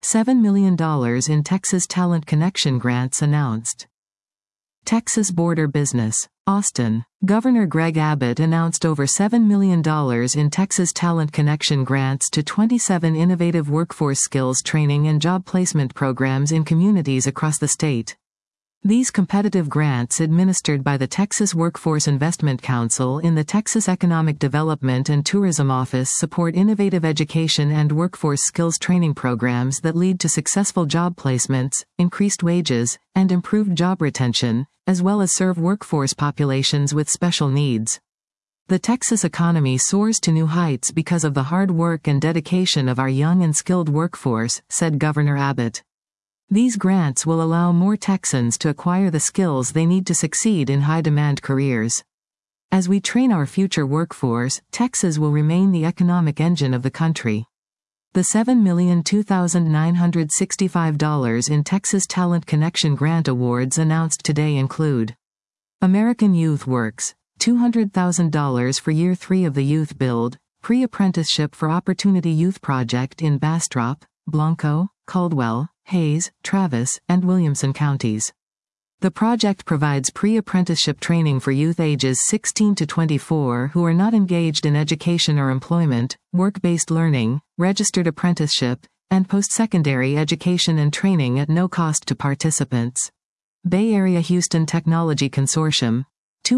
$7 million in Texas Talent Connection grants announced. Texas border business. Austin. Governor Greg Abbott announced over $7 million in Texas Talent Connection grants to 27 innovative workforce skills training and job placement programs in communities across the state. These competitive grants, administered by the Texas Workforce Investment Council in the Texas Economic Development and Tourism Office, support innovative education and workforce skills training programs that lead to successful job placements, increased wages, and improved job retention, as well as serve workforce populations with special needs. The Texas economy soars to new heights because of the hard work and dedication of our young and skilled workforce, said Governor Abbott. These grants will allow more Texans to acquire the skills they need to succeed in high-demand careers. As we train our future workforce, Texas will remain the economic engine of the country. The $7,002,965 in Texas Talent Connection Grant Awards announced today include American Youth Works, $200,000 for Year 3 of the Youth Build, Pre-Apprenticeship for Opportunity Youth Project in Bastrop, Blanco, Caldwell, Hayes, Travis, and Williamson counties. The project provides pre-apprenticeship training for youth ages 16 to 24 who are not engaged in education or employment, work-based learning, registered apprenticeship, and post-secondary education and training at no cost to participants. Bay Area Houston Technology Consortium,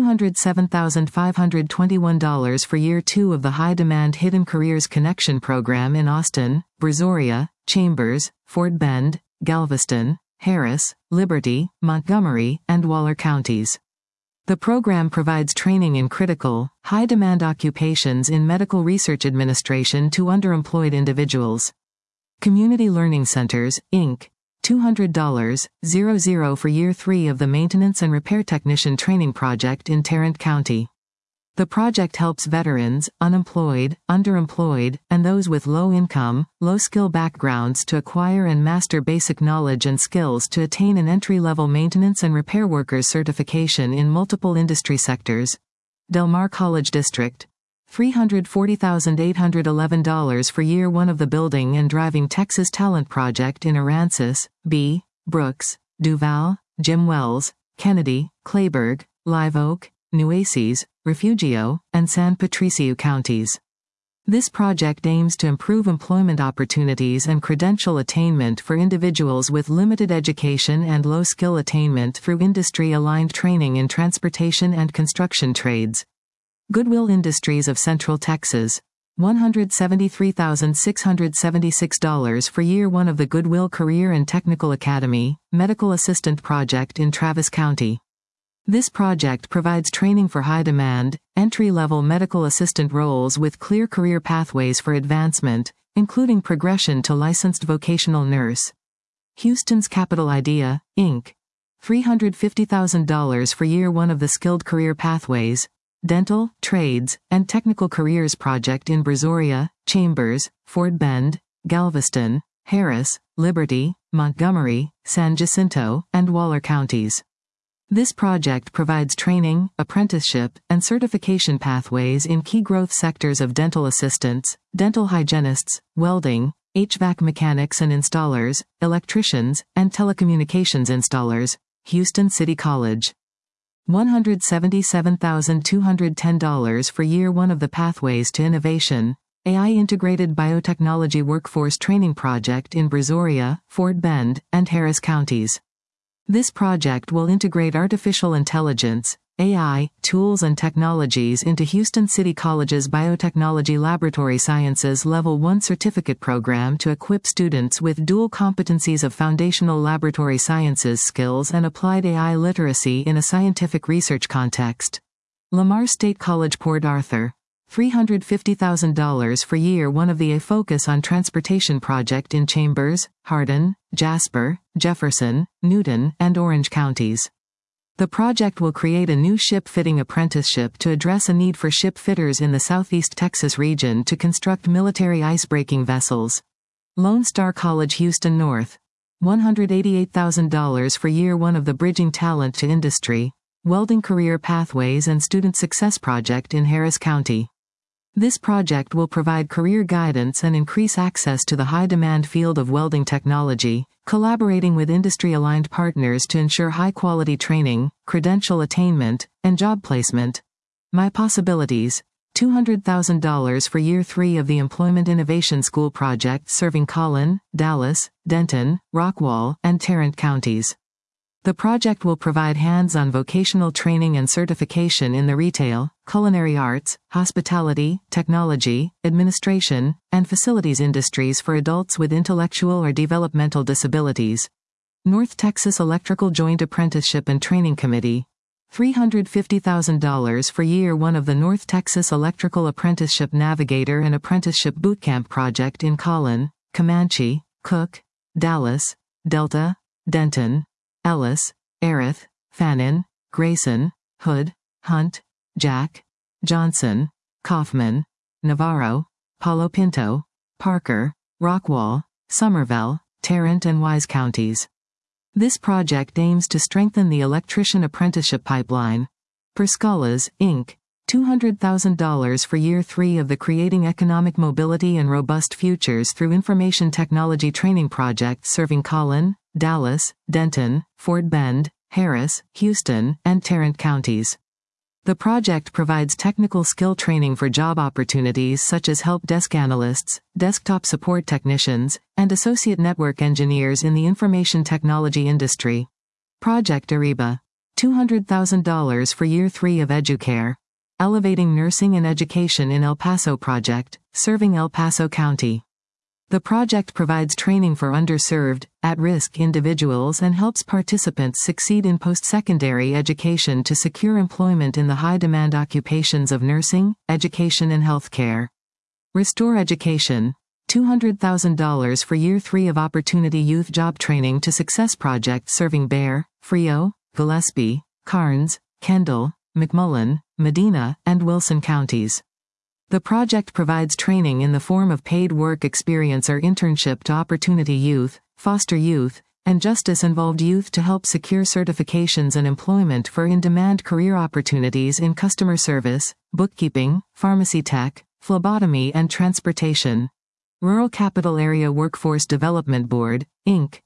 $207,521 for Year 2 of the High-Demand Hidden Careers Connection Program in Austin, Brazoria, Chambers, Fort Bend, Galveston, Harris, Liberty, Montgomery, and Waller counties. The program provides training in critical, high-demand occupations in medical research administration to underemployed individuals. Community Learning Centers, Inc., $200,000 for Year 3 of the Maintenance and Repair Technician Training Project in Tarrant County. The project helps veterans, unemployed, underemployed, and those with low income, low skill backgrounds to acquire and master basic knowledge and skills to attain an entry-level maintenance and repair workers certification in multiple industry sectors. Del Mar College District, $340,811 for Year 1 of the Building and Driving Texas Talent Project in Aransas, B. Brooks, Duval, Jim Wells, Kennedy, Clayburgh, Live Oak, Nueces, Refugio, and San Patricio counties. This project aims to improve employment opportunities and credential attainment for individuals with limited education and low skill attainment through industry-aligned training in transportation and construction trades. Goodwill Industries of Central Texas, $173,676 for Year 1 of the Goodwill Career and Technical Academy, Medical Assistant Project in Travis County. This project provides training for high-demand, entry-level medical assistant roles with clear career pathways for advancement, including progression to licensed vocational nurse. Houston's Capital Idea, Inc., $350,000 for Year 1 of the Skilled Career Pathways, Dental, Trades, and Technical Careers Project in Brazoria, Chambers, Fort Bend, Galveston, Harris, Liberty, Montgomery, San Jacinto, and Waller counties. This project provides training, apprenticeship, and certification pathways in key growth sectors of dental assistants, dental hygienists, welding, HVAC mechanics and installers, electricians, and telecommunications installers. Houston City College. $177,210 for Year 1 of the Pathways to Innovation, AI Integrated Biotechnology Workforce Training Project in Brazoria, Fort Bend, and Harris counties. This project will integrate artificial intelligence, AI, tools and technologies into Houston City College's Biotechnology Laboratory Sciences Level 1 certificate program to equip students with dual competencies of foundational laboratory sciences skills and applied AI literacy in a scientific research context. Lamar State College Port Arthur, $350,000 for Year 1 of the A Focus on Transportation project in Chambers, Hardin, Jasper, Jefferson, Newton, and Orange counties. The project will create a new ship fitting apprenticeship to address a need for ship fitters in the Southeast Texas region to construct military icebreaking vessels. Lone Star College Houston North, $188,000 for Year 1 of the Bridging Talent to Industry, Welding Career Pathways and Student Success Project in Harris County. This project will provide career guidance and increase access to the high-demand field of welding technology, collaborating with industry-aligned partners to ensure high-quality training, credential attainment, and job placement. My possibilities: $200,000 for Year 3 of the Employment Innovation School project serving Collin, Dallas, Denton, Rockwall, and Tarrant counties. The project will provide hands-on vocational training and certification in the retail, culinary arts, hospitality, technology, administration, and facilities industries for adults with intellectual or developmental disabilities. North Texas Electrical Joint Apprenticeship and Training Committee. $350,000 for Year 1 of the North Texas Electrical Apprenticeship Navigator and Apprenticeship Bootcamp project in Collin, Comanche, Cook, Dallas, Delta, Denton, Ellis, Erath, Fannin, Grayson, Hood, Hunt, Jack, Johnson, Kaufman, Navarro, Palo Pinto, Parker, Rockwall, Somervell, Tarrant and Wise counties. This project aims to strengthen the electrician apprenticeship pipeline. Perscalas, Inc., $200,000 for Year 3 of the Creating Economic Mobility and Robust Futures Through Information Technology Training project serving Collin, Dallas, Denton, Fort Bend, Harris, Houston, and Tarrant counties. The project provides technical skill training for job opportunities such as help desk analysts, desktop support technicians, and associate network engineers in the information technology industry. Project Ariba. $200,000 for Year 3 of Educare. Elevating Nursing and Education in El Paso project, serving El Paso County. The project provides training for underserved, at-risk individuals and helps participants succeed in post-secondary education to secure employment in the high-demand occupations of nursing, education and healthcare. Restore Education. $200,000 for Year 3 of Opportunity Youth Job Training to Success project serving Bear, Frio, Gillespie, Carnes, Kendall, McMullen, Medina, and Wilson counties. The project provides training in the form of paid work experience or internship to Opportunity Youth, Foster Youth, and Justice-involved youth to help secure certifications and employment for in-demand career opportunities in customer service, bookkeeping, pharmacy tech, phlebotomy and transportation. Rural Capital Area Workforce Development Board, Inc.,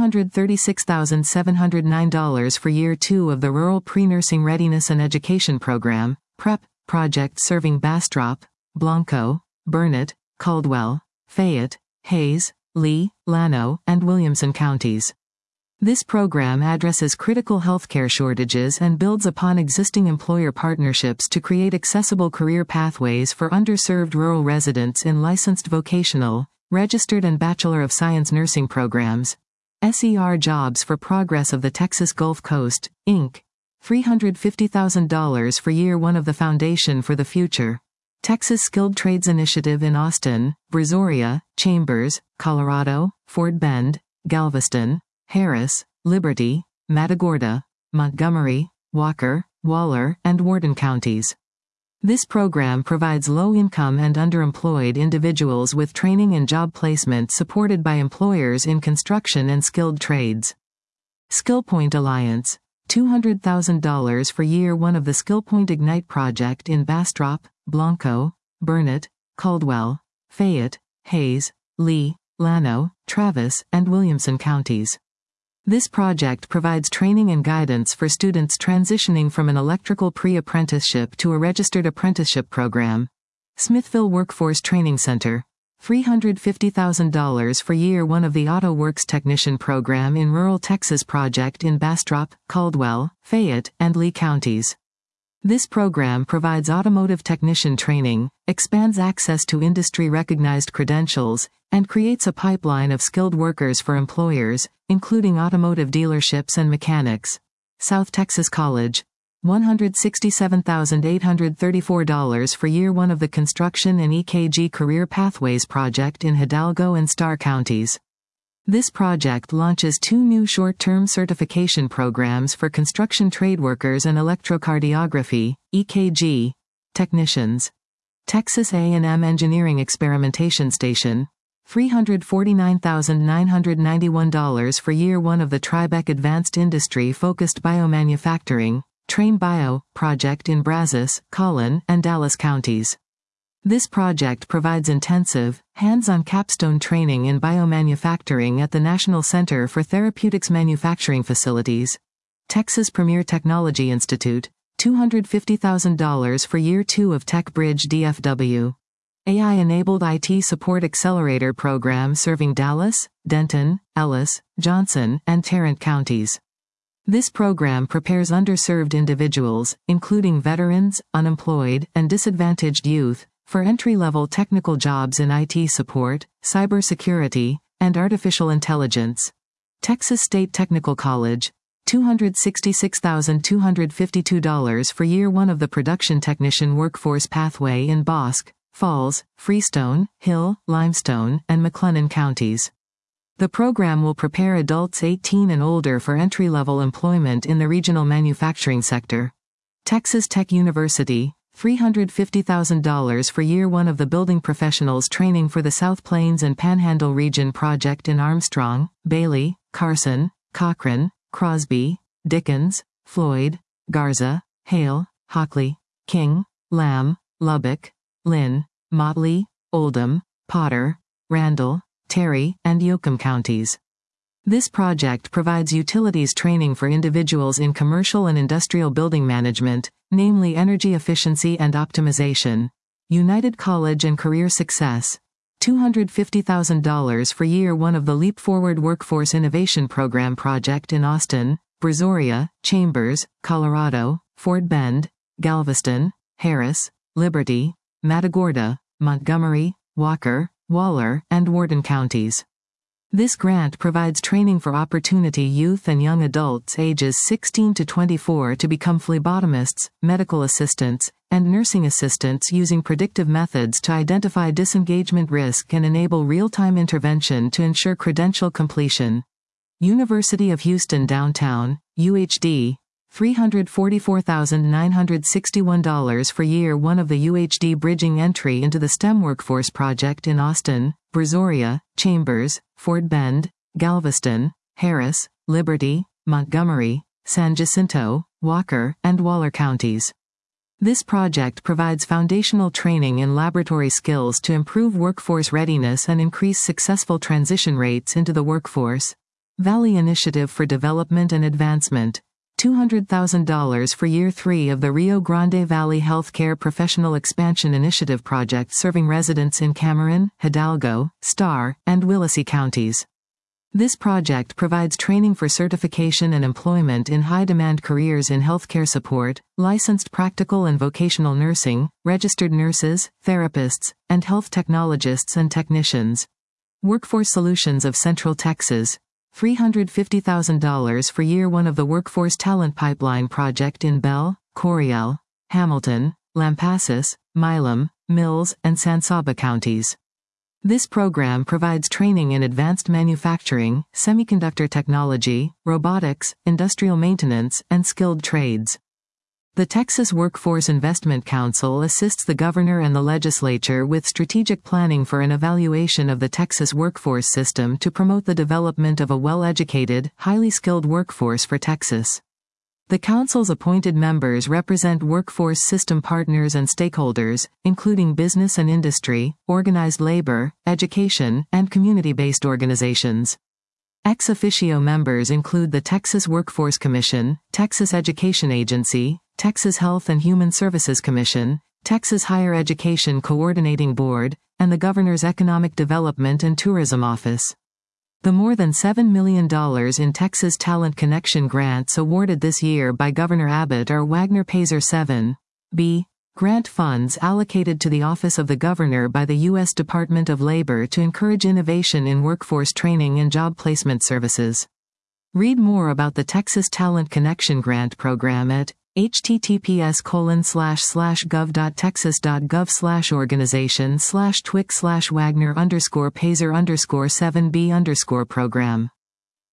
$236,709 for Year 2 of the Rural Pre-Nursing Readiness and Education Program, PREP, project serving Bastrop, Blanco, Burnett, Caldwell, Fayette, Hayes, Lee, Llano, and Williamson counties. This program addresses critical healthcare shortages and builds upon existing employer partnerships to create accessible career pathways for underserved rural residents in licensed vocational, registered and Bachelor of Science nursing programs. SER Jobs for Progress of the Texas Gulf Coast, Inc., $350,000 for Year 1 of the Foundation for the Future. Texas Skilled Trades Initiative in Austin, Brazoria, Chambers, Colorado, Fort Bend, Galveston, Harris, Liberty, Matagorda, Montgomery, Walker, Waller, and Worden counties. This program provides low-income and underemployed individuals with training and job placement supported by employers in construction and skilled trades. SkillPoint Alliance. $200,000 for Year 1 of the SkillPoint Ignite project in Bastrop, Blanco, Burnett, Caldwell, Fayette, Hayes, Lee, Llano, Travis, and Williamson counties. This project provides training and guidance for students transitioning from an electrical pre-apprenticeship to a registered apprenticeship program. Smithville Workforce Training Center. $350,000 for Year 1 of the Auto Works Technician Program in Rural Texas project in Bastrop, Caldwell, Fayette, and Lee counties. This program provides automotive technician training, expands access to industry-recognized credentials, and creates a pipeline of skilled workers for employers, including automotive dealerships and mechanics. South Texas College. $167,834 for Year 1 of the Construction and EKG Career Pathways project in Hidalgo and Starr counties. This project launches 2 new short-term certification programs for construction trade workers and electrocardiography, EKG, technicians. Texas A&M Engineering Experimentation Station. $349,991 for Year 1 of the Tribec Advanced Industry-Focused Biomanufacturing, Train Bio, project in Brazos, Collin, and Dallas counties. This project provides intensive, hands-on capstone training in biomanufacturing at the National Center for Therapeutics Manufacturing Facilities, Texas Premier Technology Institute, $250,000 for Year 2 of TechBridge DFW. AI-enabled IT support accelerator program serving Dallas, Denton, Ellis, Johnson, and Tarrant counties. This program prepares underserved individuals, including veterans, unemployed, and disadvantaged youth, for entry-level technical jobs in IT support, cybersecurity, and artificial intelligence. Texas State Technical College, $266,252 for Year 1 of the Production Technician Workforce Pathway in Bosque, Falls, Freestone, Hill, Limestone, and McLennan counties. The program will prepare adults 18 and older for entry-level employment in the regional manufacturing sector. Texas Tech University, $350,000 for Year 1 of the Building Professionals Training for the South Plains and Panhandle Region project in Armstrong, Bailey, Carson, Cochran, Crosby, Dickens, Floyd, Garza, Hale, Hockley, King, Lamb, Lubbock, Lynn, Motley, Oldham, Potter, Randall, Terry, and Yoakum counties. This project provides utilities training for individuals in commercial and industrial building management, namely energy efficiency and optimization. United College and Career Success, $250,000 for Year 1 of the Leap Forward Workforce Innovation Program project in Austin, Brazoria, Chambers, Colorado, Fort Bend, Galveston, Harris, Liberty, Matagorda, Montgomery, Walker, Waller, and Worden counties. This grant provides training for opportunity youth and young adults ages 16 to 24 to become phlebotomists, medical assistants, and nursing assistants using predictive methods to identify disengagement risk and enable real-time intervention to ensure credential completion. University of Houston Downtown, UHD, $344,961 for Year 1 of the UHD Bridging Entry into the STEM Workforce project in Austin, Brazoria, Chambers, Fort Bend, Galveston, Harris, Liberty, Montgomery, San Jacinto, Walker, and Waller counties. This project provides foundational training in laboratory skills to improve workforce readiness and increase successful transition rates into the workforce. Valley Initiative for Development and Advancement, $200,000 for Year 3 of the Rio Grande Valley Healthcare Professional Expansion Initiative project serving residents in Cameron, Hidalgo, Starr, and Willacy counties. This project provides training for certification and employment in high-demand careers in healthcare support, licensed practical and vocational nursing, registered nurses, therapists, and health technologists and technicians. Workforce Solutions of Central Texas, $350,000 for Year 1 of the Workforce Talent Pipeline project in Bell, Coryell, Hamilton, Lampasas, Milam, Mills, and San Saba counties. This program provides training in advanced manufacturing, semiconductor technology, robotics, industrial maintenance, and skilled trades. The Texas Workforce Investment Council assists the governor and the legislature with strategic planning for an evaluation of the Texas workforce system to promote the development of a well-educated, highly skilled workforce for Texas. The council's appointed members represent workforce system partners and stakeholders, including business and industry, organized labor, education, and community-based organizations. Ex officio members include the Texas Workforce Commission, Texas Education Agency, Texas Health and Human Services Commission, Texas Higher Education Coordinating Board, and the Governor's Economic Development and Tourism Office. The more than $7 million in Texas Talent Connection grants awarded this year by Governor Abbott are Wagner Payzer 7B grant funds allocated to the Office of the Governor by the U.S. Department of Labor to encourage innovation in workforce training and job placement services. Read more about the Texas Talent Connection Grant Program at https://gov.texas.gov/organization/twic/Wagner_Payzer_7B_program